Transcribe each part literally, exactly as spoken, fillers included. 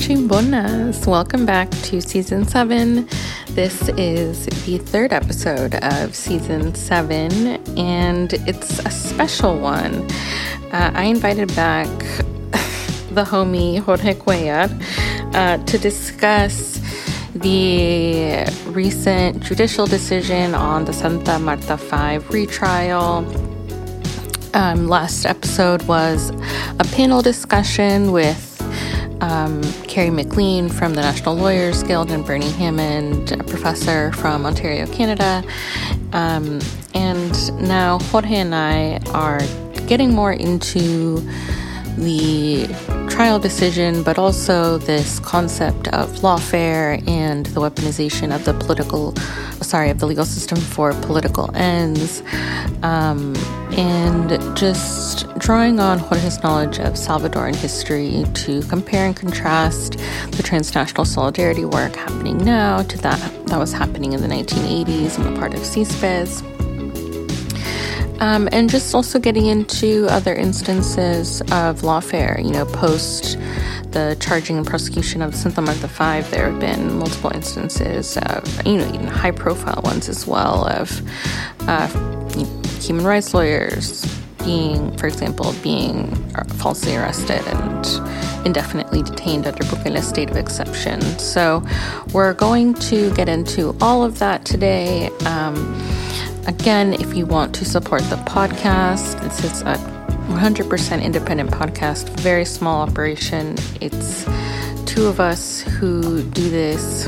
Cachimbonas! Welcome back to Season seven. This is the third episode of Season seven, and it's a special one. Uh, I invited back the homie Jorge Cuellar uh, to discuss the recent judicial decision on the Santa Marta five retrial. Um, last episode was a panel discussion with um, Carrie McLean from the National Lawyers Guild and Bernie Hammond, a professor from Ontario, Canada. Um, and now Jorge and I are getting more into the trial decision, but also this concept of lawfare and the weaponization of the political, sorry, of the legal system for political ends, um, and just drawing on Jorge's knowledge of Salvadoran history to compare and contrast the transnational solidarity work happening now to that that was happening in the nineteen eighties on the part of CISPES. Um, and just also getting into other instances of lawfare, you know, post the charging and prosecution of the Santa Marta five, there have been multiple instances of, you know, even high-profile ones as well of uh, you know, human rights lawyers being, for example, being falsely arrested and indefinitely detained under Bukele's state of exception. So we're going to get into all of that today. Um, Again, if you want to support the podcast, this is a one hundred percent independent podcast, very small operation. It's two of us who do this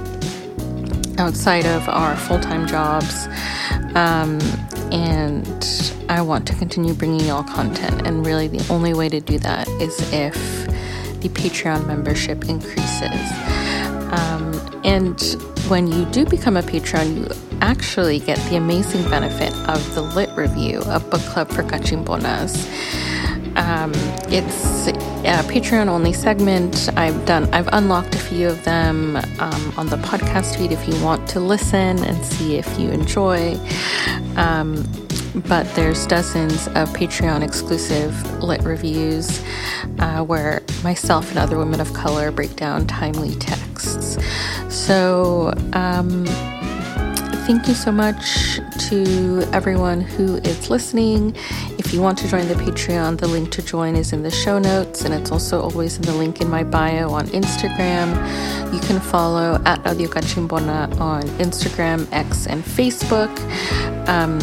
outside of our full-time jobs. Um, and I want to continue bringing y'all content. And really the only way to do that is if the Patreon membership increases. Um, and when you do become a patron, you actually get the amazing benefit of the Lit Review, a book club for Cachimbonas. Um, it's a Patreon-only segment. I've done, I've unlocked a few of them um, on the podcast feed if you want to listen and see if you enjoy. Um, but there's dozens of Patreon-exclusive Lit Reviews uh, where myself and other women of color break down timely texts. So, um... thank you so much to everyone who is listening. If you want to join the Patreon, the link to join is in the show notes, and it's also always in the link in my bio on Instagram. You can follow at Audio Cachimbona on Instagram, X, and Facebook. Um,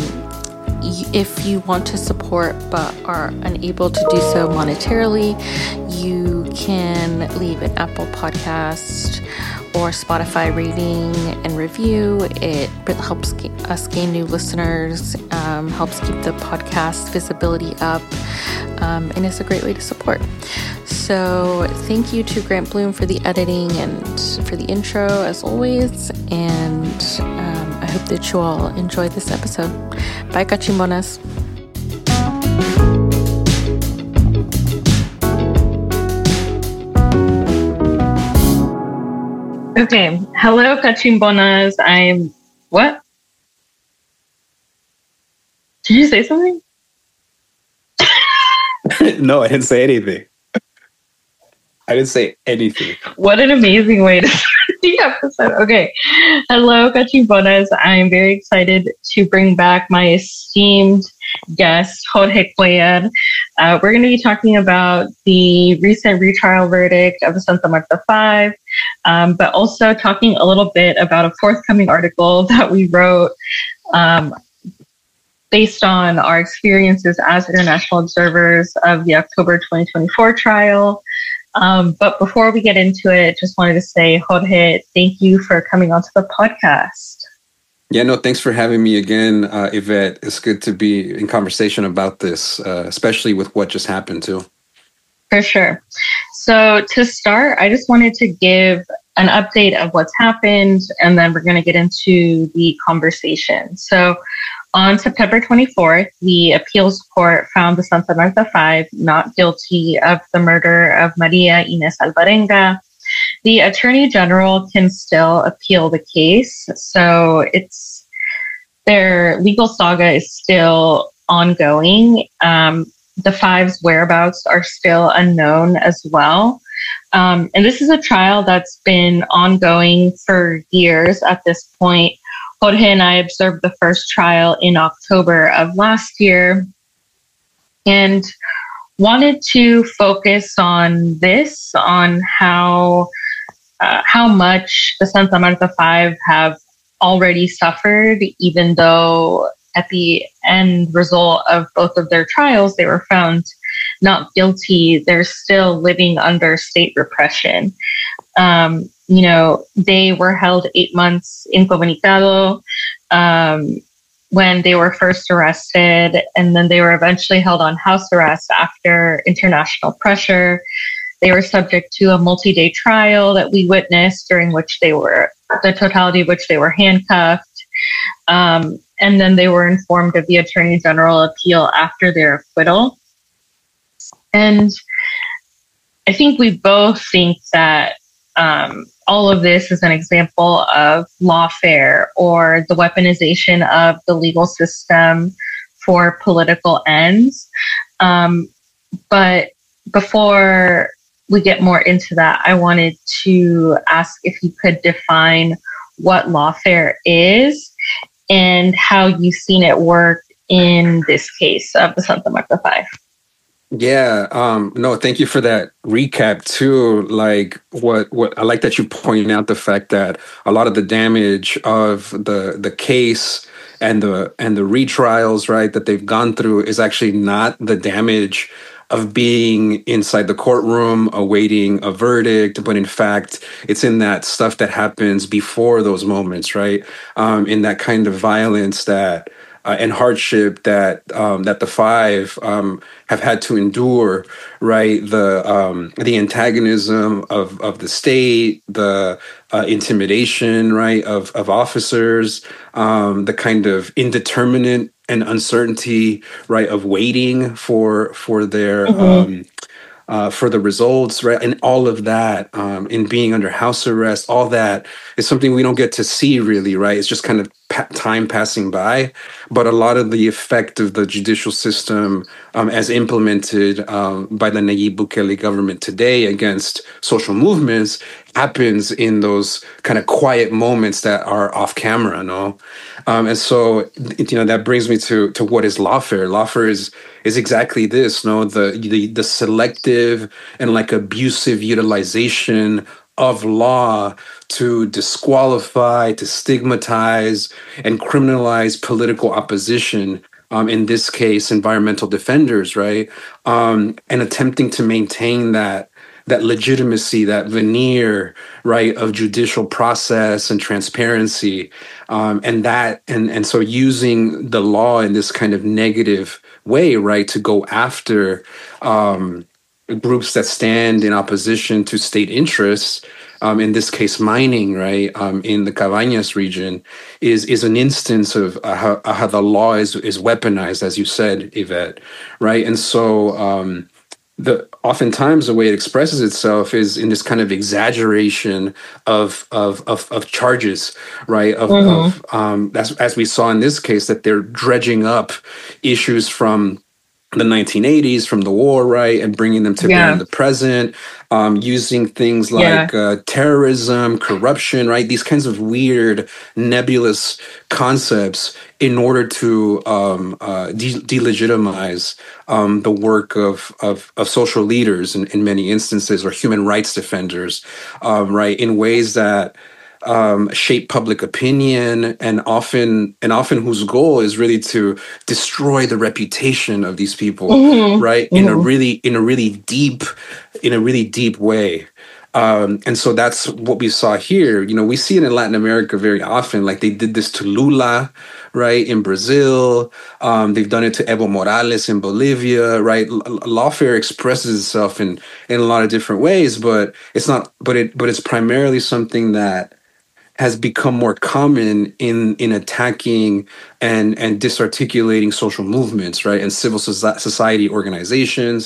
if you want to support but are unable to do so monetarily, you can leave an Apple Podcast or Spotify rating and review. It helps us gain new listeners, um, helps keep the podcast visibility up, um, and it's a great way to support. So thank you to Grant Bloom for the editing and for the intro, as always, and um, I hope that you all enjoyed this episode. Bye, Cachimbonas. Okay. Hello, Cachimbonas. I'm... What? Did you say something? No, I didn't say anything. I didn't say anything. What an amazing way to start the episode. Okay. Hello, Cachimbonas. I am very excited to bring back my esteemed guest, Jorge Cuellar. Uh, we're going to be talking about the recent retrial verdict of the Santa Marta five, um, but also talking a little bit about a forthcoming article that we wrote um, based on our experiences as international observers of the October twenty twenty-four trial. Um, but before we get into it, just wanted to say, Jorge, thank you for coming onto the podcast. Yeah, no, thanks for having me again, uh, Yvette. It's good to be in conversation about this, uh, especially with what just happened, too. For sure. So to start, I just wanted to give an update of what's happened, and then we're going to get into the conversation. So on September twenty-fourth, the appeals court found the Santa Marta five not guilty of the murder of Maria Inés Alvarenga. The Attorney General can still appeal the case, so it's their legal saga is still ongoing. Um, the Five's whereabouts are still unknown as well. Um, and this is a trial that's been ongoing for years at this point. Jorge and I observed the first trial in October of last year and wanted to focus on this, on how uh, how much the Santa Marta Five have already suffered, even though at the end result of both of their trials, they were found not guilty. They're still living under state repression. Um, you know, they were held eight months incomunicado um, when they were first arrested, and then they were eventually held on house arrest after international pressure. They were subject to a multi-day trial that we witnessed, during which they were, the totality of which they were handcuffed. Um, and then they were informed of the Attorney General appeal after their acquittal. And I think we both think that um, all of this is an example of lawfare, or the weaponization of the legal system for political ends. Um, but before we get more into that, I wanted to ask if you could define what lawfare is and how you've seen it work in this case of the Santa Marta Five. Yeah, um, no, thank you for that recap too. Like what what I like that you point out the fact that a lot of the damage of the the case and the and the retrials, right, that they've gone through is actually not the damage of being inside the courtroom awaiting a verdict, but in fact, it's in that stuff that happens before those moments, right? Um, in that kind of violence that uh, and hardship that um, that the five um, have had to endure, right? The um, the antagonism of of the state, the uh, intimidation, right, of of officers, um, the kind of indeterminate and uncertainty, right, of waiting for for their mm-hmm. um, uh, for the results, right, and all of that, um, in being under house arrest, all that is something we don't get to see really, right? It's just kind of pa- time passing by, but a lot of the effect of the judicial system, um, as implemented um, by the Nayib Bukele government today against social movements, happens in those kind of quiet moments that are off camera, no? Um, and so, you know, that brings me to to what is lawfare. Lawfare is is exactly this, no? The the the selective and like abusive utilization of law to disqualify, to stigmatize, and criminalize political opposition. Um, in this case, environmental defenders, right? Um, and attempting to maintain that that legitimacy, that veneer, right, of judicial process and transparency, um, and that, and and so using the law in this kind of negative way, right, to go after um, groups that stand in opposition to state interests. Um, in this case, mining, right, um, in the Cabañas region, is is an instance of uh, how, uh, how the law is is weaponized, as you said, Yvette, right, and so. Um, The oftentimes the way it expresses itself is in this kind of exaggeration of of of, of charges, right? Of, mm-hmm. of um, as as we saw in this case, that they're dredging up issues from the nineteen eighties, from the war, right, and bringing them to yeah. bear in the present, um, using things like yeah. uh, terrorism, corruption, right? These kinds of weird, nebulous concepts in order to um, uh, de- delegitimize um, the work of, of of social leaders in, in many instances, or human rights defenders, um, right, in ways that Um, shape public opinion, and often and often whose goal is really to destroy the reputation of these people, mm-hmm. right? Mm-hmm. In a really in a really deep in a really deep way. Um, and so that's what we saw here. You know, we see it in Latin America very often. Like they did this to Lula, right, in Brazil. Um, they've done it to Evo Morales in Bolivia, right? L- lawfare expresses itself in in a lot of different ways, but it's not. But it but it's primarily something that has become more common in in attacking and and disarticulating social movements, right, and civil society organizations,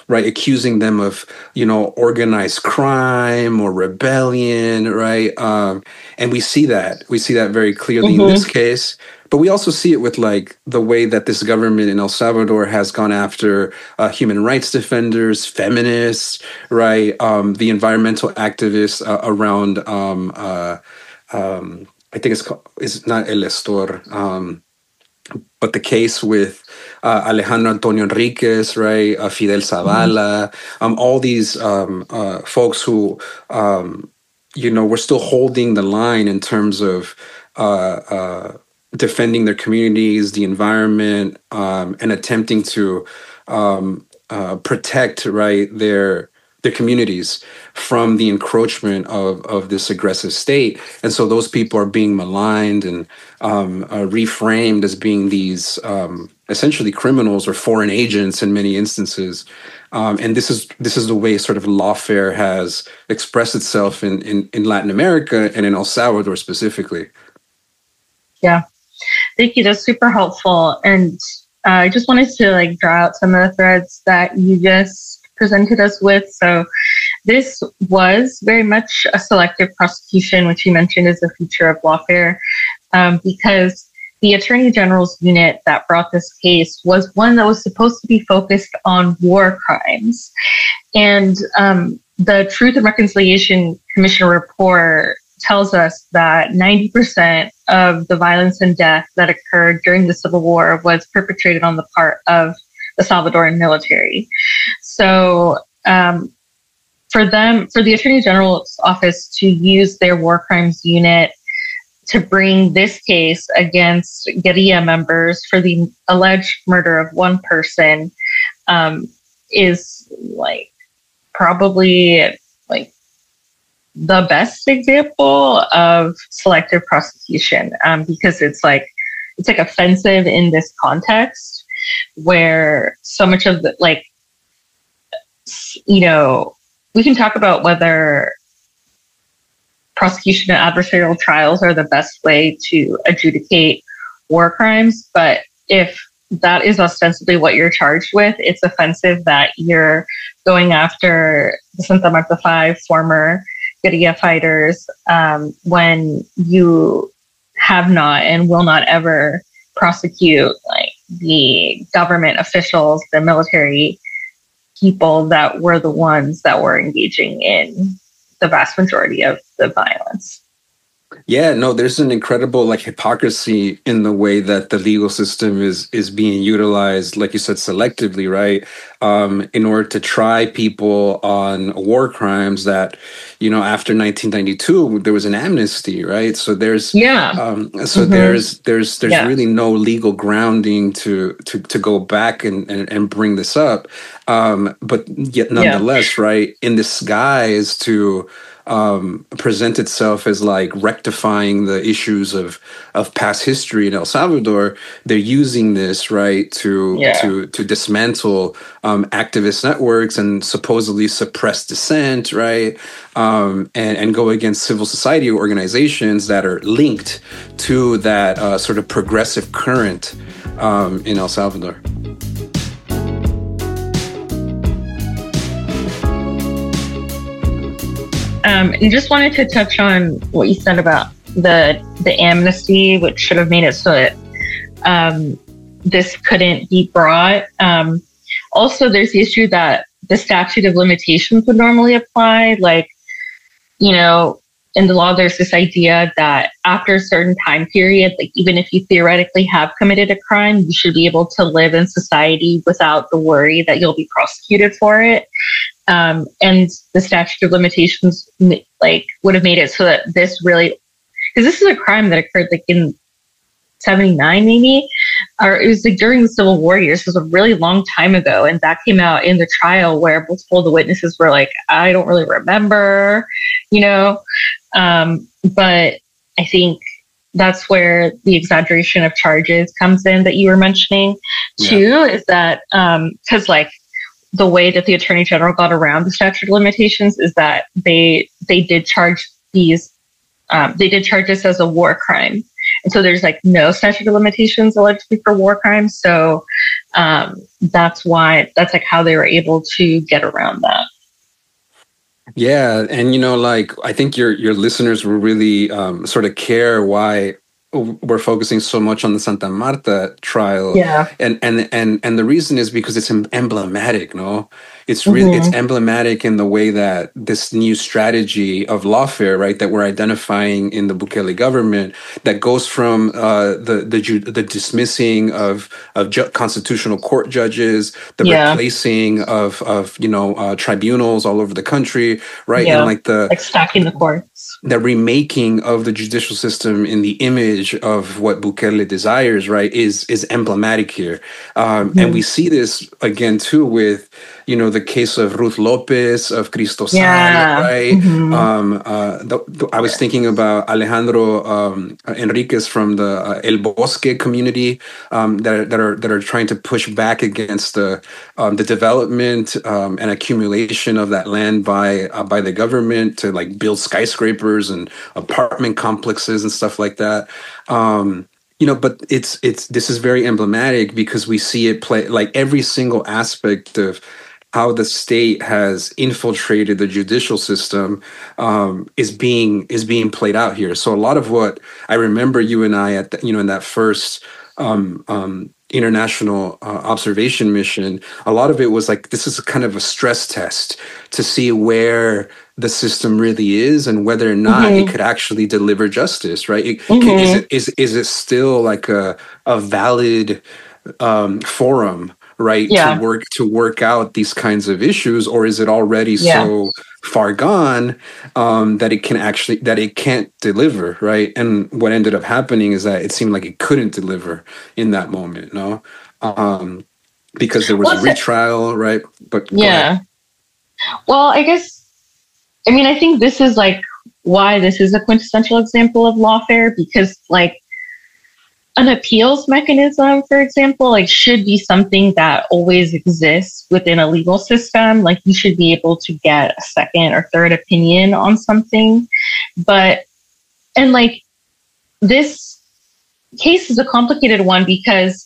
right? Accusing them of, you know, organized crime or rebellion, right? Um, and we see that. We see that very clearly in this Mm-hmm. case. But we also see it with like the way that this government in El Salvador has gone after uh, human rights defenders, feminists, right? Um, the environmental activists uh, around, um, uh, um, I think it's called, it's not El Estor, um, but the case with uh, Alejandro Antonio Enriquez, right? Uh, Fidel Mm-hmm. Zavala, um, all these um, uh, folks who, um, you know, were still holding the line in terms of uh, uh, defending their communities, the environment, um, and attempting to um, uh, protect, right, their their communities from the encroachment of of this aggressive state. And so those people are being maligned and um, uh, reframed as being these um, essentially criminals or foreign agents in many instances. Um, and this is this is the way sort of lawfare has expressed itself in, in, in Latin America and in El Salvador specifically. Yeah, thank you. That's super helpful. And uh, I just wanted to like draw out some of the threads that you just presented us with. So this was very much a selective prosecution, which you mentioned is a feature of lawfare, um, because the Attorney General's unit that brought this case was one that was supposed to be focused on war crimes. And um, the Truth and Reconciliation Commission report tells us that ninety percent of the violence and death that occurred during the Civil War was perpetrated on the part of the Salvadoran military. So um, for them, for the Attorney General's office to use their war crimes unit to bring this case against guerrilla members for the alleged murder of one person um, is like probably like the best example of selective prosecution, um, because it's like it's like offensive in this context where so much of the like you know we can talk about whether prosecution and adversarial trials are the best way to adjudicate war crimes, but if that is ostensibly what you're charged with, it's offensive that you're going after the Santa Marta Five former guerrilla fighters um, when you have not and will not ever prosecute like the government officials, the military people that were the ones that were engaging in the vast majority of the violence. Yeah, no, there's an incredible like hypocrisy in the way that the legal system is is being utilized, like you said, selectively, right? Um, in order to try people on war crimes that, you know, after nineteen ninety-two, there was an amnesty, right? So there's yeah, um, so mm-hmm. there's there's there's yeah. really no legal grounding to to to go back and and, and bring this up, um, but yet nonetheless, yeah. right, in disguise to um, present itself as like rectifying the issues of of past history in El Salvador, they're using this right to yeah. to to dismantle um, activist networks and supposedly suppress dissent, right, um, and and go against civil society organizations that are linked to that uh, sort of progressive current um, in El Salvador. Um, and just wanted to touch on what you said about the the amnesty, which should have made it so that um, this couldn't be brought. Um, also, there's the issue that the statute of limitations would normally apply. Like, you know, in the law, there's this idea that after a certain time period, like even if you theoretically have committed a crime, you should be able to live in society without the worry that you'll be prosecuted for it. Um, and the statute of limitations like would have made it so that this really, because this is a crime that occurred like in seventy-nine maybe, or it was like during the Civil War years. This was a really long time ago, and that came out in the trial where multiple of the witnesses were like, I don't really remember, you know, um, but I think that's where the exaggeration of charges comes in that you were mentioning too, yeah. is that um, because like the way that the Attorney General got around the statute of limitations is that they they did charge these, um, they did charge this as a war crime. And so there's like no statute of limitations allegedly for war crimes. So Um, that's why, that's like how they were able to get around that. Yeah, and you know, like I think your your listeners will really um, sort of care why we're focusing so much on the Santa Marta trial, Yeah. and and and and the reason is because it's em- emblematic. No, it's really it's Mm-hmm. emblematic in the way that this new strategy of lawfare, right, that we're identifying in the Bukele government, that goes from uh, the the ju- the dismissing of of ju- constitutional court judges, the Yeah. replacing of of you know uh, tribunals all over the country, right, Yeah. and like the Like stacking the courts. the remaking of the judicial system in the image of what Bukele desires, right, is is emblematic here, um, Mm-hmm. and we see this again too with, you know, the case of Ruth Lopez, of Cristosal, Yeah. right? Mm-hmm. Um, uh, the, the, I was thinking about Alejandro um, Enriquez from the uh, El Bosque community um, that are, that are that are trying to push back against the um, the development um, and accumulation of that land by uh, by the government to like build skyscrapers and apartment complexes and stuff like that. Um, you know, but it's it's this is very emblematic because we see it play like every single aspect of how the state has infiltrated the judicial system um, is being is being played out here. So a lot of what I remember you and I at the, you know in that first um, um, international uh, observation mission, a lot of it was like this is a kind of a stress test to see where the system really is and whether or not mm-hmm. it could actually deliver justice. Right? It, mm-hmm. can, is it is is it still like a a valid um, forum? Right, yeah. to work to work out these kinds of issues, or is it already yeah. so far gone um, that it can actually that it can't deliver? Right, and what ended up happening is that it seemed like it couldn't deliver in that moment. No, um, because there was well, a retrial, right? But yeah. Well, I guess I mean I think this is like why this is a quintessential example of lawfare, because like. An appeals mechanism, for example, like should be something that always exists within a legal system. Like you should be able to get a second or third opinion on something. But, and like this case is a complicated one because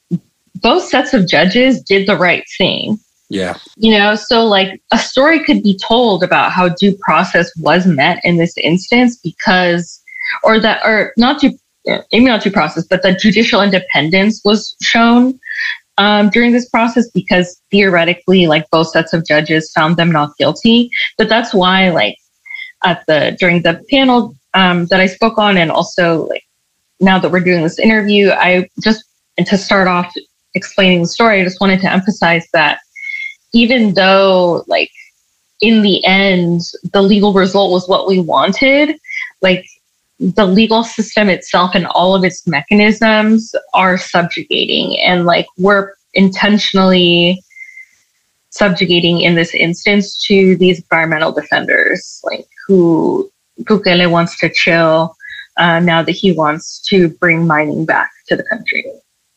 both sets of judges did the right thing. Yeah. You know, so like a story could be told about how due process was met in this instance because, or that, or not due maybe not due process, but the judicial independence was shown um, during this process because theoretically, like both sets of judges found them not guilty. But that's why, like at the during the panel um, that I spoke on, and also like now that we're doing this interview, I just and to start off explaining the story, I just wanted to emphasize that even though, like in the end, the legal result was what we wanted, like. The legal system itself and all of its mechanisms are subjugating, and like we're intentionally subjugating in this instance to these environmental defenders, like who Bukele wants to chill uh, now that he wants to bring mining back to the country.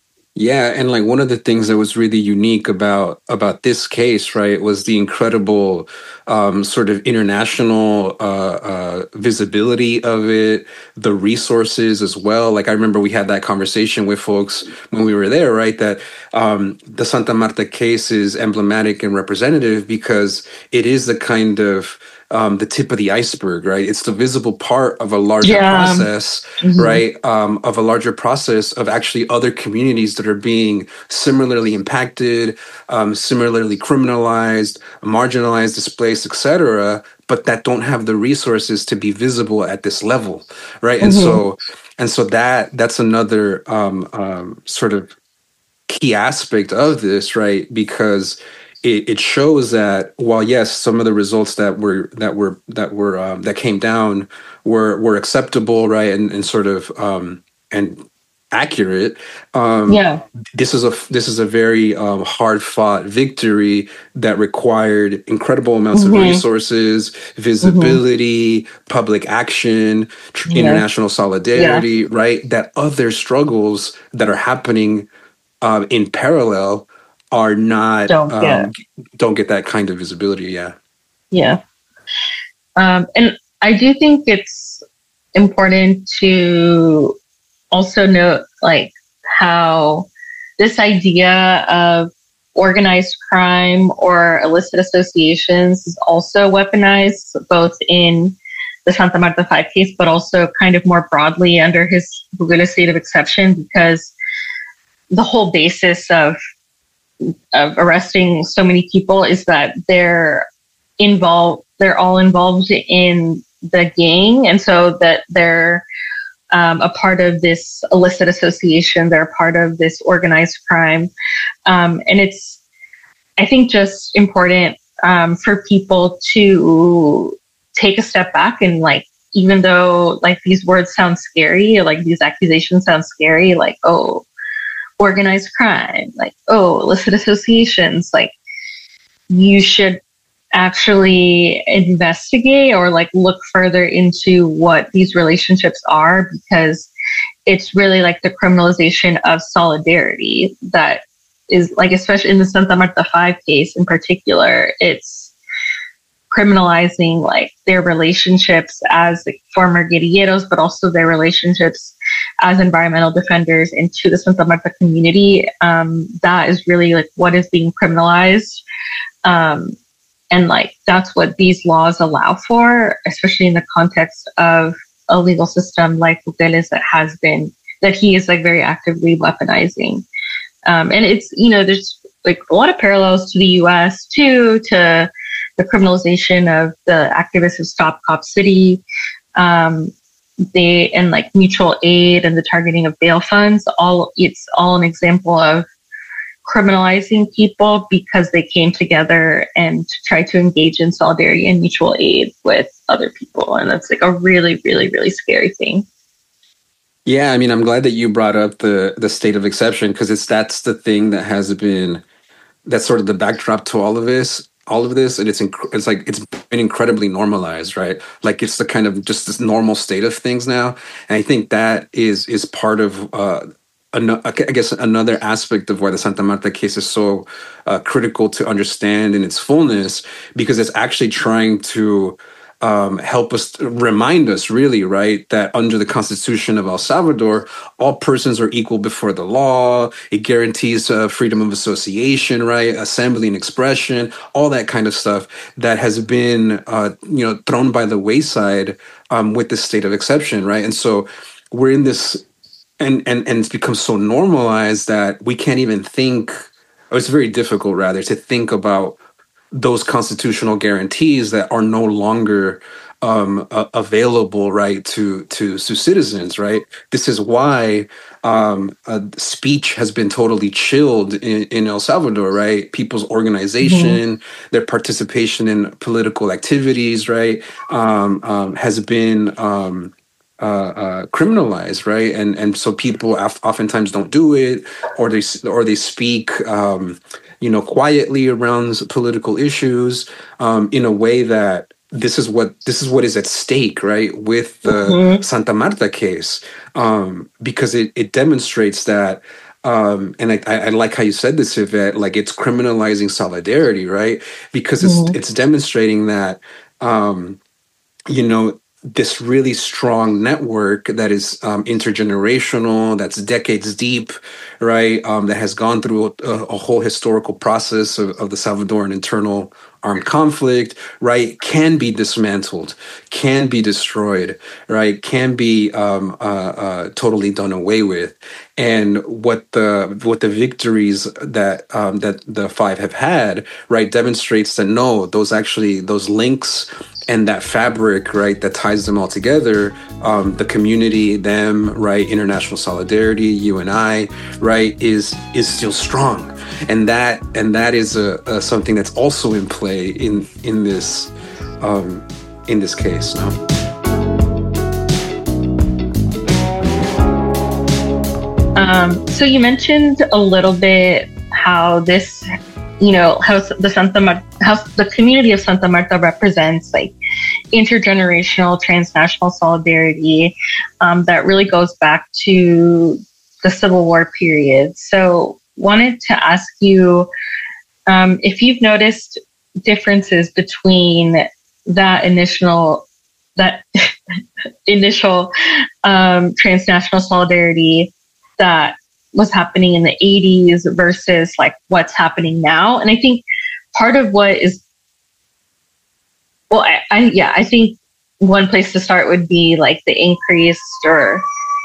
Yeah, and like one of the things that was really unique about about this case, right, was the incredible um, sort of international uh, uh, visibility of it, the resources as well. Like I remember we had that conversation with folks when we were there, right, that um, the Santa Marta case is emblematic and representative because it is the kind of Um, the tip of the iceberg, right? It's the visible part of a larger yeah. process, mm-hmm. right? Um, of a larger process of actually other communities that are being similarly impacted, um, similarly criminalized, marginalized, displaced, et cetera, but that don't have the resources to be visible at this level, right? Mm-hmm. And so, and so that that's another um, um, sort of key aspect of this, right? Because It, it shows that while yes, some of the results that were that were that were um, that came down were were acceptable, right, and and sort of um, and accurate. Um, yeah, this is a this is a very um, hard fought victory that required incredible amounts mm-hmm. of resources, visibility, mm-hmm. public action, tr- yeah. international solidarity, yeah. right? That other struggles that are happening uh, in parallel. Are not don't get. Um, don't get that kind of visibility. Yeah, yeah, um, and I do think it's important to also note like how this idea of organized crime or illicit associations is also weaponized, both in the Santa Marta Five case, but also kind of more broadly under his Bukele state of exception, because the whole basis of of arresting so many people is that they're involved, they're all involved in the gang, and so that they're um, a part of this illicit association, they're a part of this organized crime. Um, and it's, I think, just important um, for people to take a step back and, like, even though like these words sound scary, like these accusations sound scary, like, oh, organized crime, like, oh, illicit associations, like, you should actually investigate or like look further into what these relationships are, because it's really like the criminalization of solidarity that is like, especially in the Santa Marta Five case in particular, it's criminalizing like their relationships as like, former guerrilleros, but also their relationships as environmental defenders into the Santa Marta community. Um, that is really like what is being criminalized. Um, and like, that's what these laws allow for, especially in the context of a legal system like Bukele's that has been, that he is like very actively weaponizing. Um, and it's, you know, there's like a lot of parallels to the U S too, to the criminalization of the activists of Stop Cop City. Um, they, and like mutual aid and the targeting of bail funds, all, it's all an example of criminalizing people because they came together and tried to engage in solidarity and mutual aid with other people. And that's like a really, really, really scary thing. Yeah, I mean, I'm glad that you brought up the the state of exception, because it's that's the thing that has been, that's sort of the backdrop to all of this, all of this, and it's inc- it's like it's been incredibly normalized, right? Like it's the kind of just this normal state of things now, and I think that is is part of. Uh, An- I guess another aspect of why the Santa Marta case is so uh, critical to understand in its fullness, because it's actually trying to um, help us, remind us really, right, that under the Constitution of El Salvador, all persons are equal before the law. It guarantees uh, freedom of association, right, assembly and expression, all that kind of stuff that has been, uh, you know, thrown by the wayside um, with this state of exception, right? And so we're in this. And, and and it's become so normalized that we can't even think, or it's very difficult rather, to think about those constitutional guarantees that are no longer um, uh, available, right, to, to to citizens, right? This is why um, uh, speech has been totally chilled in, in El Salvador, right? People's organization, mm-hmm. their participation in political activities, right, um, um, has been... Um, Uh, uh, criminalized, right, and and so people af- oftentimes don't do it, or they or they speak, um, you know, quietly around political issues um, in a way that this is what this is what is at stake, right, with the mm-hmm. Santa Marta case, um, because it it demonstrates that. Um, and I, I like how you said this, Yvette, like it's criminalizing solidarity, right, because it's mm-hmm. it's demonstrating that, um, you know. This really strong network that is um, intergenerational, that's decades deep, right? Um, that has gone through a, a whole historical process of, of the Salvadoran internal armed conflict, right? Can be dismantled, can be destroyed, right? Can be um, uh, uh, totally done away with. And what the what the victories that um, that the five have had, right, demonstrates that no, those actually those links. And that fabric, right, that ties them all together, um, the community, them, right, international solidarity, you and I, right, is is still strong, and that and that is a, a something that's also in play in in this um, in this case. No? Um, so you mentioned a little bit how this. You know, how the Santa Marta, how the community of Santa Marta represents like intergenerational, transnational solidarity um, that really goes back to the Civil War period. So wanted to ask you um, if you've noticed differences between that initial, that initial um, transnational solidarity that was happening in the eighties versus like what's happening now. And I think part of what is, well, I, I yeah, I think one place to start would be like the increased or,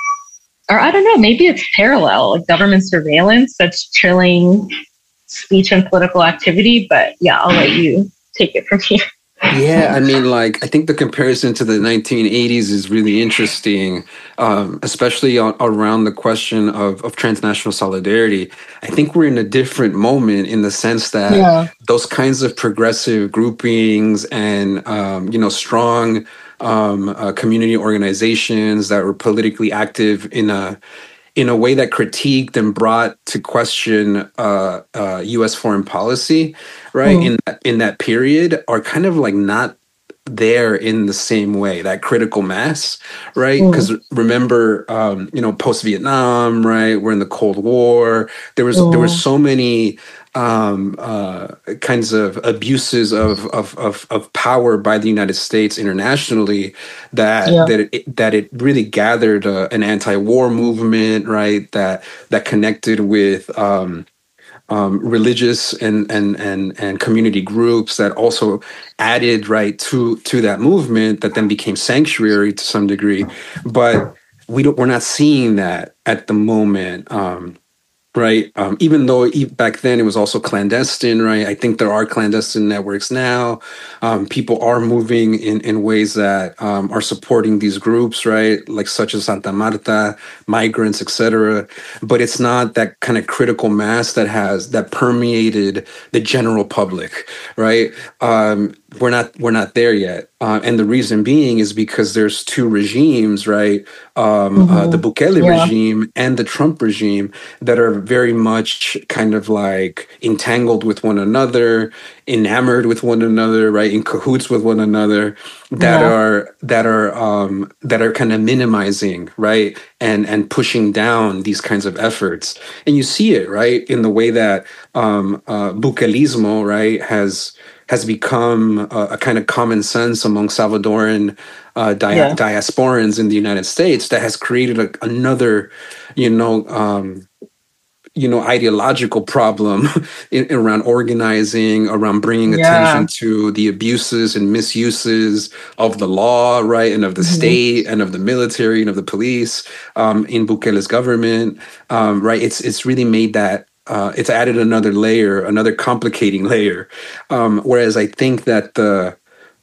or I don't know, maybe it's parallel, like government surveillance that's chilling speech and political activity. But yeah, I'll let you take it from here. Yeah, I mean, like, I think the comparison to the nineteen eighties is really interesting, um, especially on, around the question of, of transnational solidarity. I think we're in a different moment in the sense that yeah. those kinds of progressive groupings and, um, you know, strong um, uh, community organizations that were politically active in a in a way that critiqued and brought to question uh, uh, U S foreign policy, right? Mm. In that, in that period, are kind of like not there in the same way, that critical mass, right? Because mm. remember, um, you know, post Vietnam, right? We're in the Cold War. There was mm. there were so many um, uh, kinds of abuses of, of of of power by the United States internationally that yeah. that it, that it really gathered uh, an anti-war movement, right? That that connected with um, um, religious and and and and community groups that also added right to to that movement that then became sanctuary to some degree, but we don't we're not seeing that at the moment. Um, Right. Um, even though back then it was also clandestine, right? I think there are clandestine networks now. Um, people are moving in, in ways that um, are supporting these groups, right? Like such as Santa Marta, migrants, et cetera. But it's not that kind of critical mass that has that permeated the general public, right? Um, we're not we're not there yet. Uh, and the reason being is because there's two regimes, right? Um, mm-hmm. uh, the Bukele yeah. regime and the Trump regime that are very much kind of like entangled with one another, enamored with one another, right? In cahoots with one another, that yeah. are that are um, that are kind of minimizing, right? And and pushing down these kinds of efforts. And you see it, right, in the way that um, uh, Bukelismo, right, has has become a, a kind of common sense among Salvadoran uh, dia- yeah. diasporans in the United States that has created a, another, you know, um, you know, ideological problem in, around organizing, around bringing yeah. attention to the abuses and misuses of the law, right, and of the mm-hmm. state and of the military and of the police um, in Bukele's government, um, right? It's it's really made that. Uh, it's added another layer, another complicating layer. Um, whereas I think that the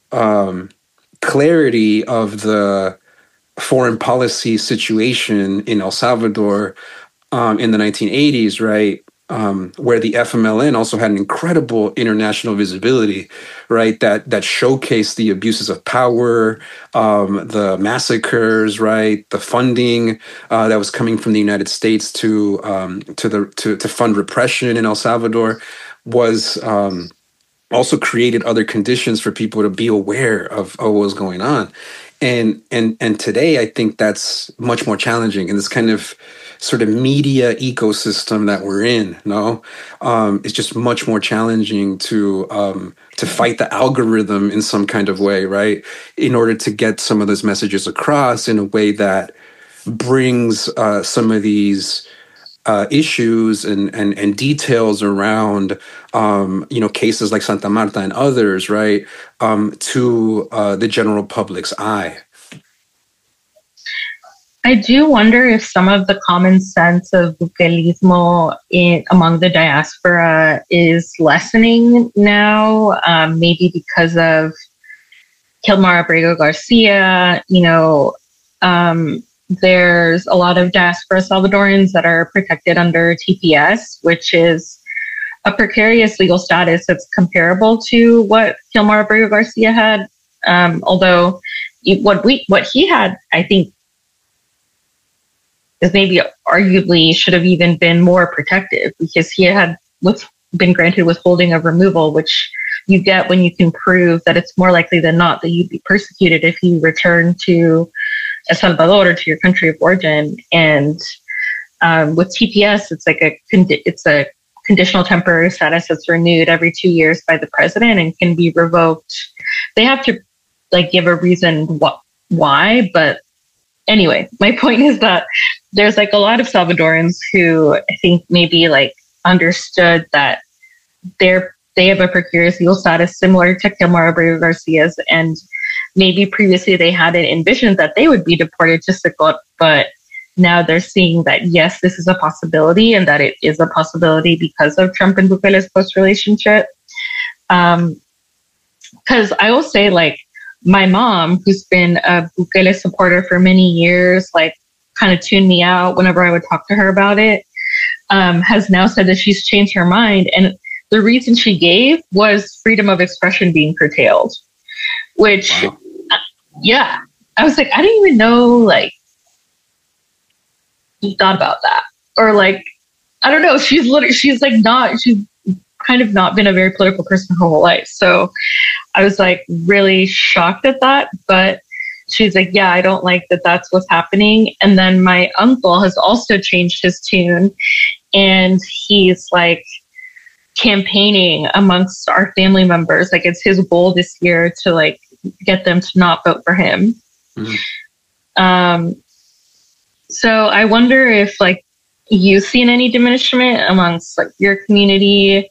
um, clarity of the foreign policy situation in El Salvador um, in the nineteen eighties, right, um, where the F M L N also had an incredible international visibility, right, that that showcased the abuses of power, um, the massacres, right, the funding uh, that was coming from the United States to um, to the to, to fund repression in El Salvador, was um, also created other conditions for people to be aware of, of what was going on, and and and today I think that's much more challenging in this kind of sort of media ecosystem that we're in. No, um, it's just much more challenging to um, to fight the algorithm in some kind of way, right? In order to get some of those messages across in a way that brings uh, some of these uh, issues and, and and details around um, you know cases like Santa Marta and others, right, um, to uh, the general public's eye. I do wonder if some of the common sense of Bukelismo in, among the diaspora is lessening now, um, maybe because of Kilmar Abrego Garcia. You know, um, there's a lot of diaspora Salvadorans that are protected under T P S, which is a precarious legal status that's comparable to what Kilmar Abrego Garcia had. Um, although what we what he had, I think, is maybe arguably should have even been more protective, because he had with, been granted withholding of removal, which you get when you can prove that it's more likely than not that you'd be persecuted if you return to El Salvador or to your country of origin. And um, with T P S, it's like a condi- it's a conditional temporary status that's renewed every two years by the president and can be revoked. They have to like give a reason wh- why, but anyway, my point is that there's like a lot of Salvadorans who I think maybe like understood that they're they have a precarious legal status similar to Kilmar Abreu Garcia's, and maybe previously they hadn't envisioned that they would be deported to Sikot, but now they're seeing that, yes, this is a possibility, and that it is a possibility because of Trump and Bukele's post-relationship. Um, because I will say, like, my mom, who's been a Bukele supporter for many years, like, kind of tuned me out whenever I would talk to her about it, um, has now said that she's changed her mind. And the reason she gave was freedom of expression being curtailed, which, wow. uh, yeah, I was like, I didn't even know, like, you thought about that. Or, like, I don't know, she's literally, she's like not, she's kind of not been a very political person her whole life. So I was like really shocked at that. But she's like, yeah, I don't like that that's what's happening. And then my uncle has also changed his tune, and he's like campaigning amongst our family members. Like, it's his goal this year to like get them to not vote for him. Mm-hmm. Um, so I wonder if like you've seen any diminishment amongst like your community,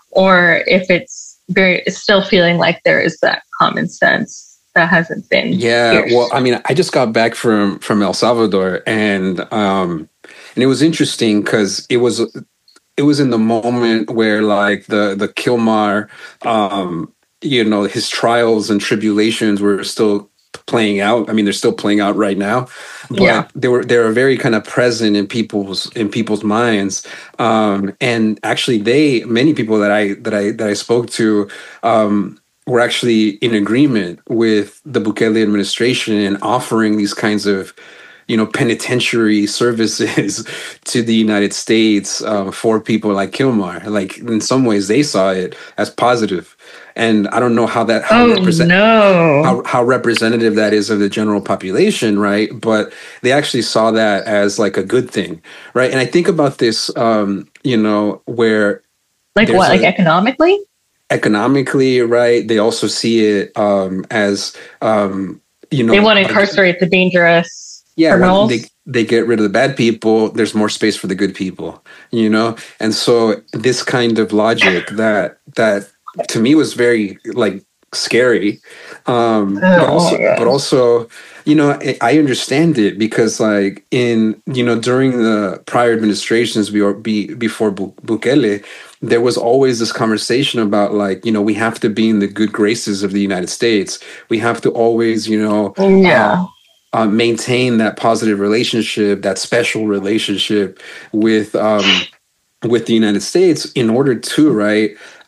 or if it's very, it's still feeling like there is that common sense that hasn't been. Yeah, pierced. Well, I mean, I just got back from from El Salvador, and um, and it was interesting because it was it was in the moment where like the the Kilmar, um, you know, his trials and tribulations were still playing out. I mean, they're still playing out right now, but yeah. they were they were very kind of present in people's in people's minds. Um, and actually, they many people that I that I that I spoke to um, were actually in agreement with the Bukele administration in offering these kinds of, you know, penitentiary services to the United States uh, for people like Kilmar. Like, in some ways, they saw it as positive. And I don't know how that how, oh, represent, no. how how representative that is of the general population, right? But they actually saw that as like a good thing, right? And I think about this, um, you know, where like what, like a, economically, economically, right? They also see it um, as um, you know, they want to incarcerate like, the dangerous yeah, criminals. They they get rid of the bad people. There's more space for the good people, you know. And so this kind of logic that that. to me was very like scary, um, oh, but also, yeah. but also, you know, I, I understand it because, like, in you know, during the prior administrations, we were be before Bukele, there was always this conversation about like, you know, we have to be in the good graces of the United States. We have to always, you know, yeah. Uh, uh, maintain that positive relationship, that special relationship with um, with the United States in order to right.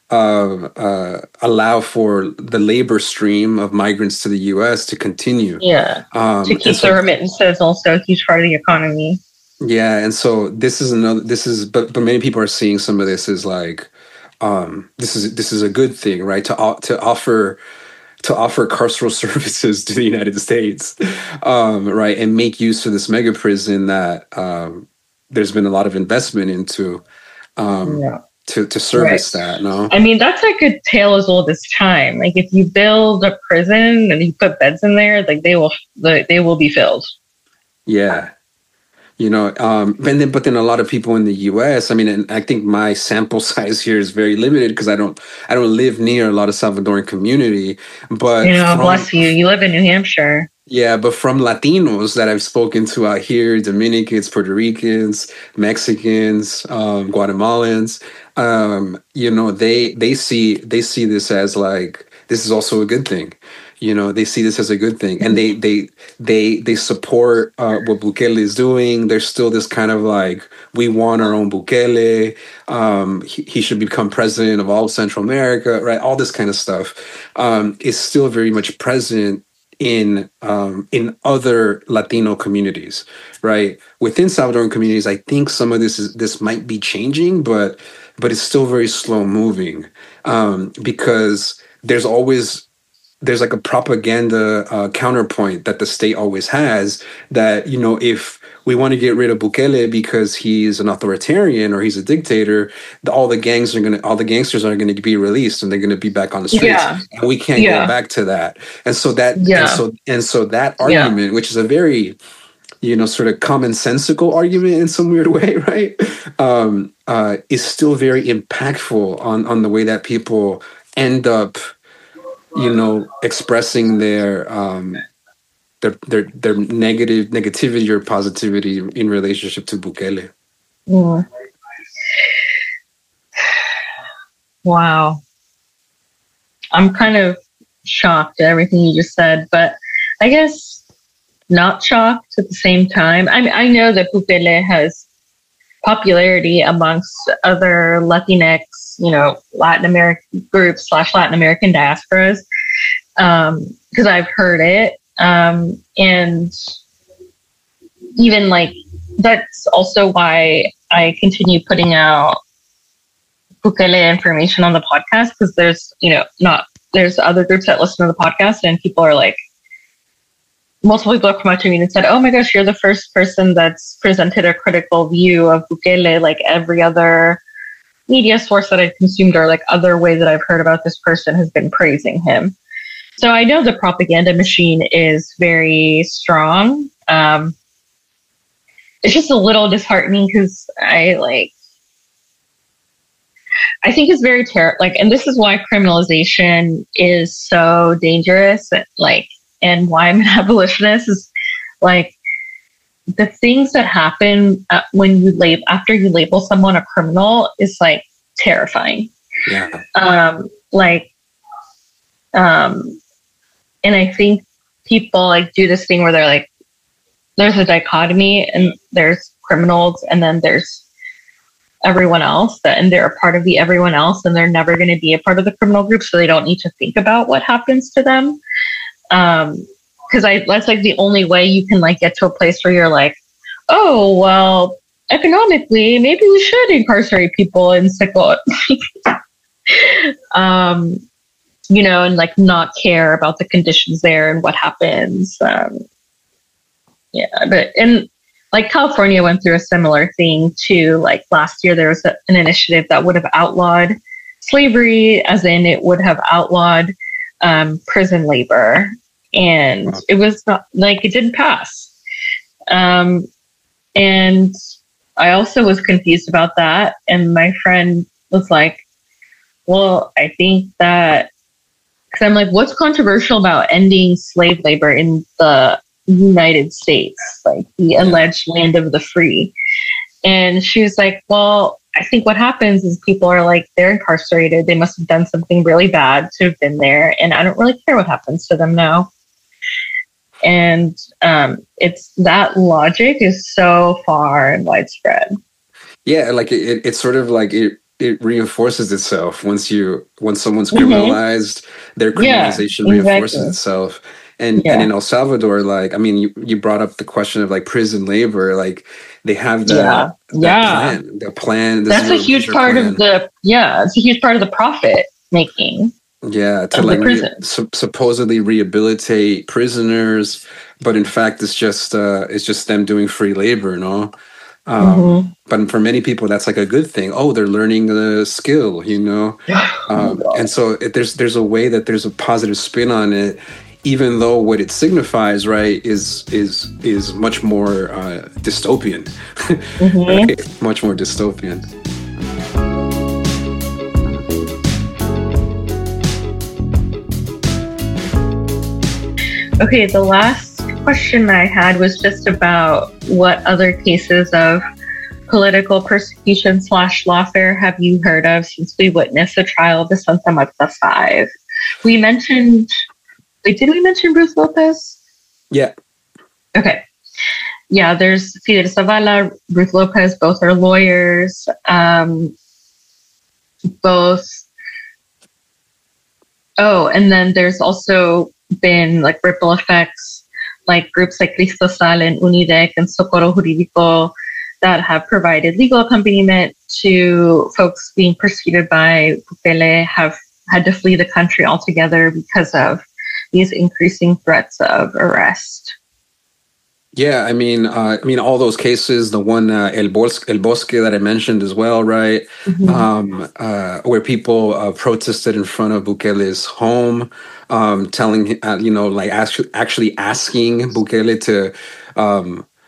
Uh, uh, allow for the labor stream of migrants to the U S to continue. Yeah, um, to keep so, the remittances also a huge part of the economy. Yeah, and so this is another. This is, but but many people are seeing some of this as like, um, this is this is a good thing, right? To to offer to offer carceral services to the United States, um, right, and make use of this mega prison that um, there's been a lot of investment into. Um, yeah. To, to service right. that, no? I mean, that's like a tale as old as time. Like, if you build a prison and you put beds in there, like they will, they will be filled. Yeah, you know, um, and then but then a lot of people in the U S. I mean, and I think my sample size here is very limited because I don't, I don't live near a lot of Salvadoran community. But you know, from, bless you, you live in New Hampshire. Yeah, but from Latinos that I've spoken to out here, Dominicans, Puerto Ricans, Mexicans, um, Guatemalans, um, you know, they they see they see this as like this is also a good thing. You know, they see this as a good thing, and they they they they support uh, what Bukele is doing. There's still this kind of like we want our own Bukele. Um, he, he should become president of all Central America, right? All this kind of stuff um, is still very much present in um, in other Latino communities, right? Within Salvadoran communities, I think some of this is this might be changing, but but it's still very slow moving um, because there's always there's like a propaganda uh, counterpoint that the state always has that, you know, if we want to get rid of Bukele because he's an authoritarian or he's a dictator, the, all the gangs are going to, all the gangsters are going to be released and they're going to be back on the streets. Yeah. And we can't yeah. go back to that. And so that, yeah. and so, and so that argument, yeah. which is a very, you know, sort of commonsensical argument in some weird way, right? Um, uh, is still very impactful on on the way that people end up, you know, expressing their um, their their their negative negativity or positivity in relationship to Bukele. Mm. Wow. I'm kind of shocked at everything you just said, but I guess not shocked at the same time. I mean, I know that Bukele has popularity amongst other Latinx, you know, Latin American groups slash Latin American diasporas, because um, I've heard it. Um, and even like, that's also why I continue putting out Bukele information on the podcast, because there's, you know, not, there's other groups that listen to the podcast and people are like, multiple people have come up to me and said, oh my gosh, you're the first person that's presented a critical view of Bukele, like every other media source that I've consumed or like other way that I've heard about this person has been praising him. So I know the propaganda machine is very strong. Um, it's just a little disheartening because I like, I think it's very terrible. Like, and this is why criminalization is so dangerous. Like, and why I'm an abolitionist is like the things that happen uh, when you label after you label someone a criminal is like terrifying. Yeah. Um, like, um, and I think people like do this thing where they're like, there's a dichotomy and there's criminals and then there's everyone else that, and they're a part of the everyone else and they're never going to be a part of the criminal group. So they don't need to think about what happens to them. Um, cause I, that's like the only way you can like get to a place where you're like, oh, well, economically, maybe we should incarcerate people in Sikot. um, you know, and like not care about the conditions there and what happens. Um, yeah, but, and like California went through a similar thing too. Like last year, there was a, an initiative that would have outlawed slavery, as in it would have outlawed um, prison labor. And wow. It was not like it didn't pass. Um, and I also was confused about that. And my friend was like, well, I think that, because I'm like, what's controversial about ending slave labor in the United States, like the alleged land of the free? And she was like, well, I think what happens is people are like, they're incarcerated. They must have done something really bad to have been there. And I don't really care what happens to them now. And um, it's that logic is so far and widespread. Yeah, like it, it's sort of like it, it reinforces itself once you once someone's criminalized, mm-hmm. their criminalization yeah, reinforces exactly. itself. And yeah. and in El Salvador, like, I mean, you, you brought up the question of like prison labor, like they have that, yeah. that yeah. plan, the plan. That's a huge part plan. of the, yeah, it's a huge part of the profit making. Yeah, to like re- su- supposedly rehabilitate prisoners, but in fact, it's just uh, it's just them doing free labor, no? Um, mm-hmm. But for many people, that's like a good thing. Oh, they're learning the skill, you know. Um, oh and so it, there's there's a way that there's a positive spin on it, even though what it signifies, right, is is is much more uh, dystopian, mm-hmm. right? Much more dystopian. Okay, the last question I had was just about what other cases of political persecution slash lawfare have you heard of since we witnessed the trial of the Santa Marta Five? We mentioned, wait, did we mention Ruth Lopez? Yeah. Okay. Yeah, there's Fidel Zavala, Ruth Lopez, both are lawyers. Um, both. Oh, and then there's also been like ripple effects, like groups like Cristosal and UNIDEC and Socorro Jurídico that have provided legal accompaniment to folks being persecuted by Bukele have had to flee the country altogether because of these increasing threats of arrest. Yeah, I mean, uh, I mean, all those cases, the one uh, El Bosque, El Bosque that I mentioned as well, right? Mm-hmm. Um, uh, where people uh, protested in front of Bukele's home, um, telling, uh, you know, like actually, actually asking Bukele to um,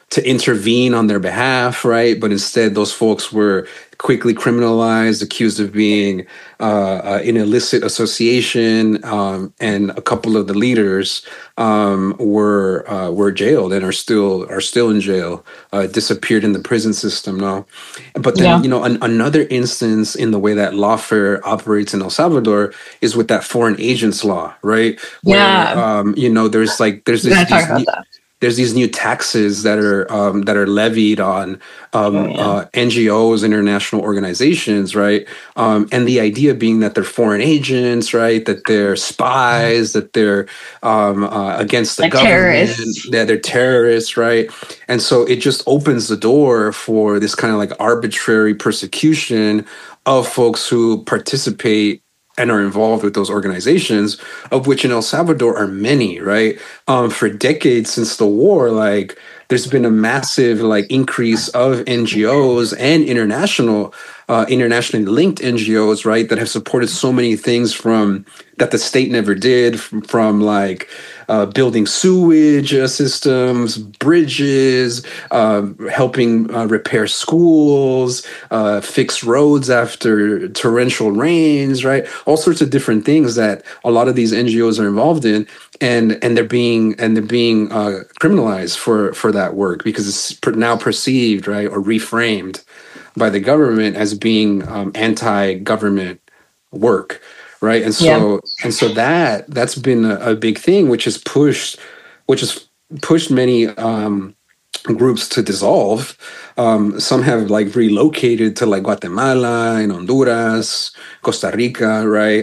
to intervene on their behalf, right? But instead, those folks were quickly criminalized, accused of being uh, uh, in illicit association, um, and a couple of the leaders um, were uh, were jailed and are still are still in jail, uh, disappeared in the prison system now. But then, Yeah. you know, an, another instance in the way that lawfare operates in El Salvador is with that foreign agents law, right? Where, Yeah. um, you know, there's like there's We're this. gonna talk These about new, that. there's these new taxes that are um, that are levied on um, Oh, yeah. uh, N G Os, international organizations, right? Um, and the idea being that they're foreign agents, right? That they're spies, that they're um, uh, against the Like government, terrorists. that they're terrorists, right? And so it just opens the door for this kind of like arbitrary persecution of folks who participate and are involved with those organizations, of which in El Salvador are many, right? Um, for decades since the war, like there's been a massive like increase of N G Os and international, uh, internationally linked N G Os, right, that have supported so many things from that the state never did, from, from like uh, building sewage uh, systems, bridges, uh, helping uh, repair schools, uh, fix roads after torrential rains, right? All sorts of different things that a lot of these N G Os are involved in, and and they're being and they're being uh, criminalized for for that work because it's per- now perceived, right, or reframed by the government as being um, anti-government work, right? And so Yeah. and so that that's been a, a big thing, which has pushed, which has pushed many um, groups to dissolve. Um, some have like relocated to like Guatemala and Honduras, Costa Rica, right?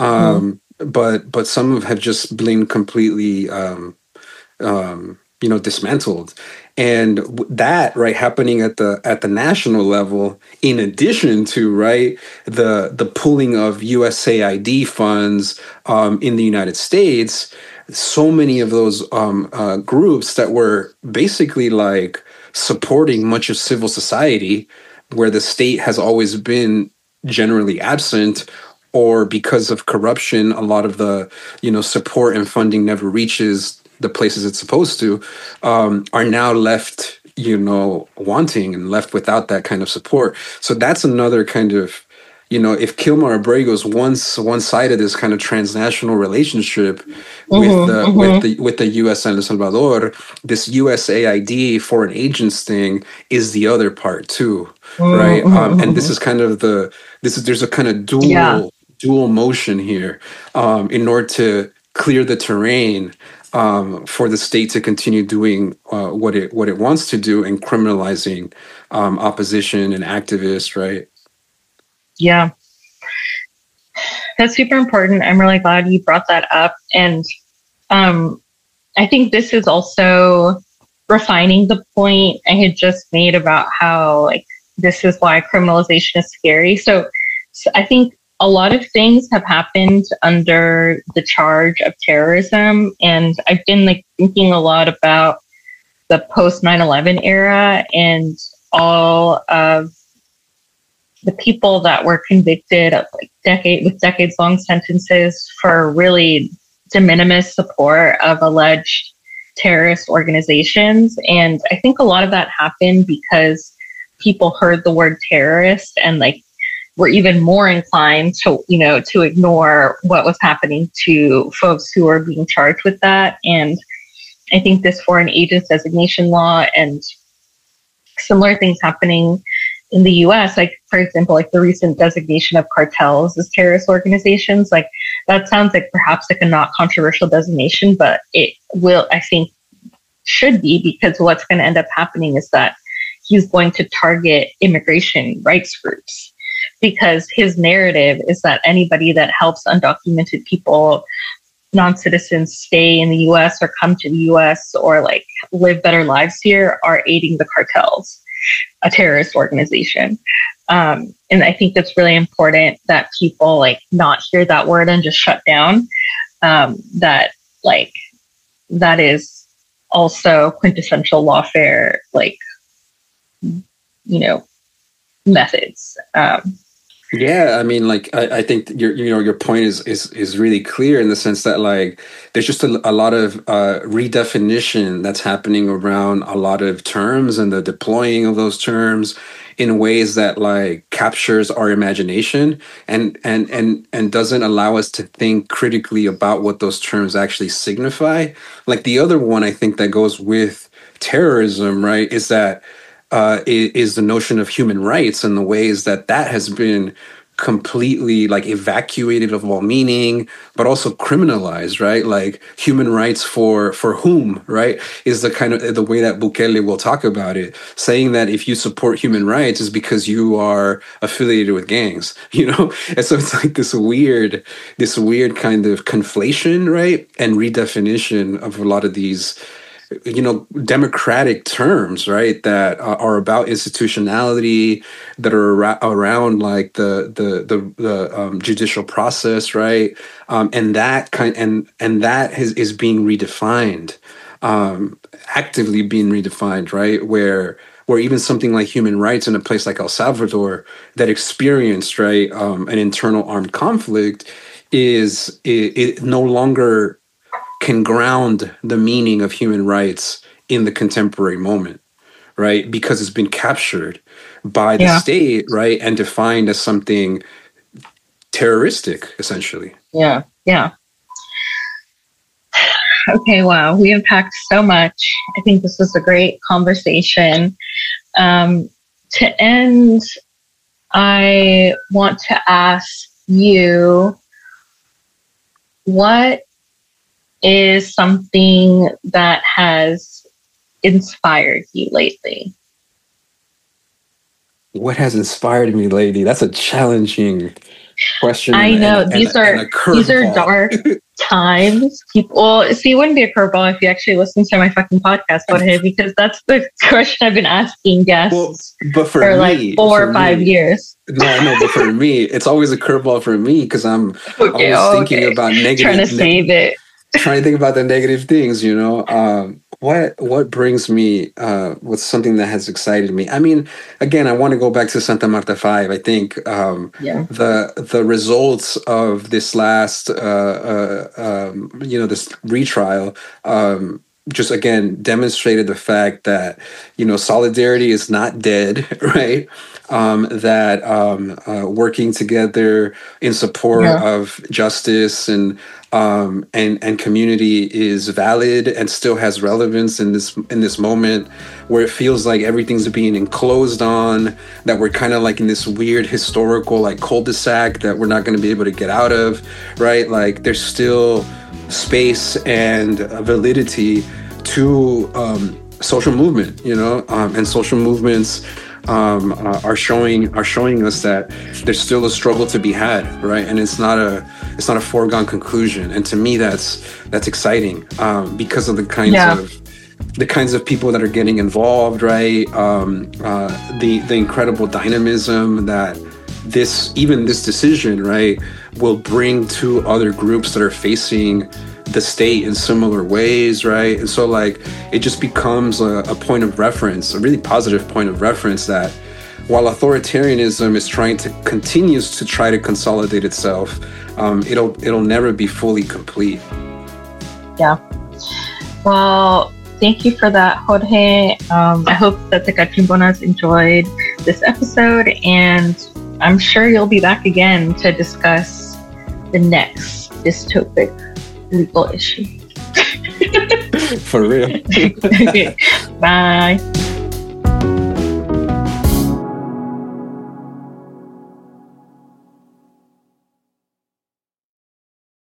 Um, but but some have just been completely um, um, you know, dismantled. And w- that, right, happening at the at the national level, in addition to, right, the the pooling of U S A I D funds um, in the United States, so many of those um, uh, groups that were basically like supporting much of civil society, where the state has always been generally absent, or because of corruption, a lot of the, you know, support and funding never reaches the places it's supposed to, um, are now left, you know, wanting and left without that kind of support. So that's another kind of, you know, if Kilmar Abrego's once one side of this kind of transnational relationship with Mhm, the mhm. with the with the U S and El Salvador, this U S A I D foreign agents thing is the other part too, right? Mhm, Um, and mhm, this mhm. is kind of the this is there's a kind of dual Yeah. dual motion here, um, in order to clear the terrain um, for the state to continue doing uh, what it what it wants to do and criminalizing um, opposition and activists, right? Yeah. That's super important. I'm really glad you brought that up. And um, I think this is also refining the point I had just made about how like this is why criminalization is scary. So, so I think a lot of things have happened under the charge of terrorism, and I've been like thinking a lot about the post nine eleven era and all of the people that were convicted of like decade with decades long sentences for really de minimis support of alleged terrorist organizations. And I think a lot of that happened because people heard the word terrorist and like were even more inclined to, you know, to ignore what was happening to folks who were being charged with that. And I think this foreign agents designation law and similar things happening in the U S, like, for example, like the recent designation of cartels as terrorist organizations, like that sounds like perhaps like a not controversial designation, but it will, I think, should be, because what's going to end up happening is that he's going to target immigration rights groups, because his narrative is that anybody that helps undocumented people, non-citizens, stay in the U S or come to the U S or like live better lives here are aiding the cartels, a terrorist organization. Um, and I think that's really important that people like not hear that word and just shut down. Um, that like, that is also quintessential lawfare, like, you know, methods. Um, Yeah, I mean, like I, I think your you know your point is is is really clear in the sense that like there's just a, a lot of uh, redefinition that's happening around a lot of terms and the deploying of those terms in ways that like captures our imagination and and and and doesn't allow us to think critically about what those terms actually signify. Like the other one, I think that goes with terrorism, right? Is that uh, i- is the notion of human rights and the ways that that has been completely like evacuated of all meaning, but also criminalized, right? Like human rights for for whom, right? Is the kind of the way that Bukele will talk about it, saying that if you support human rights is because you are affiliated with gangs, you know? And so it's like this weird, this weird kind of conflation, right? And redefinition of a lot of these you know, democratic terms, right, that uh, are about institutionality, that are ar- around like the the the, the um, judicial process, right, um, and that kind and and that is is being redefined, um, actively being redefined, right, where where even something like human rights in a place like El Salvador that experienced right um, an internal armed conflict is it, it no longer can ground the meaning of human rights in the contemporary moment, right? Because it's been captured by the Yeah. state, right? And defined as something terroristic, essentially. Yeah. Yeah. Okay. Wow. We unpacked so much. I think this was a great conversation. Um, to end, I want to ask you, what is something that has inspired you lately? What has inspired me lately? That's a challenging question. I and, know and, these and, are and a these are curveball. dark times. People, well, see, it wouldn't be a curveball if you actually listen to my fucking podcast, Jorge, because that's the question I've been asking guests Well, but for for me, like four for or five me- years. No, I know, but for me, it's always a curveball for me because I'm Okay, always oh, thinking okay. about negative. Trying to ne- save it. trying to think about the negative things, you know. Um, what what brings me uh, what's something that has excited me? I mean, again, I want to go back to Santa Marta Five. I think um, Yeah. the the results of this last, uh, uh, um, you know, this retrial. Um, just again demonstrated the fact that you know solidarity is not dead, right? Um, that um, uh, working together in support Yeah. of justice and um, and and community is valid and still has relevance in this in this moment where it feels like everything's being enclosed on, that we're kind of like in this weird historical like cul-de-sac that we're not going to be able to get out of, right? Like there's still space and uh, validity to um, social movement, you know, um, and social movements um, uh, are showing are showing us that there's still a struggle to be had, right? And it's not a it's not a foregone conclusion. And to me, that's that's exciting um, because of the kinds Yeah. of the kinds of people that are getting involved, right? Um, uh, the the incredible dynamism that this even this decision, right, will bring to other groups that are facing the state in similar ways, right? And so like it just becomes a, a point of reference, a really positive point of reference that while authoritarianism is trying to continues to try to consolidate itself, um, it'll it'll never be fully complete. Yeah. Well, thank you for that, Jorge. Um, I hope that the Cachimbonas enjoyed this episode, and I'm sure you'll be back again to discuss the next dystopic legal issue. For real. Okay. Bye.